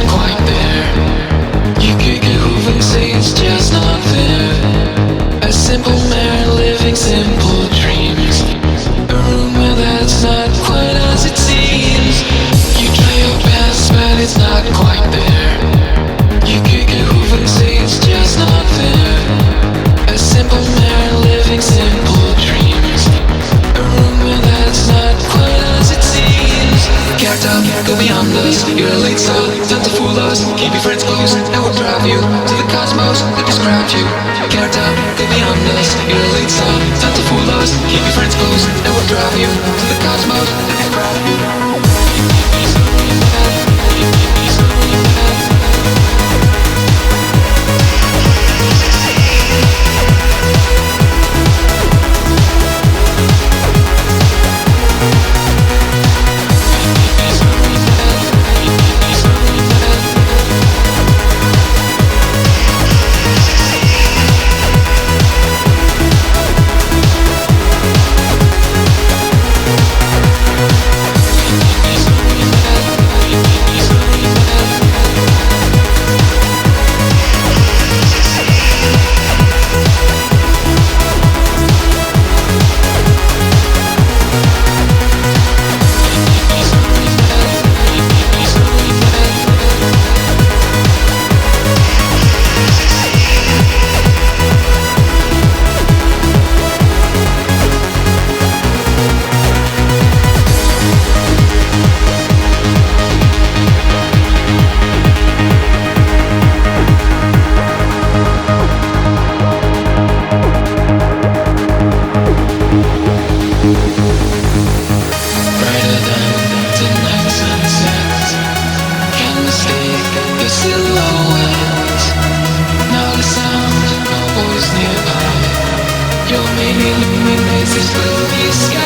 quite there. You could get hoof and say it's just not fair. A simple man living simple dreams. A room where that's not quite as it seems. You try your best, but it's not quite there. You could get hoof and say it's just not fair. A simple man living simple dreams. A room where that's not quite as it seems. Get up, go beyond us. You're a late star, time to fool us. Keep your friends close, and we'll drive you to the cosmos that described you. Get up, go beyond us. You're a late star, time to fool us. Keep your friends close, and we'll drive you to the cosmos that described you. Your mane illuminates this gloomy sky.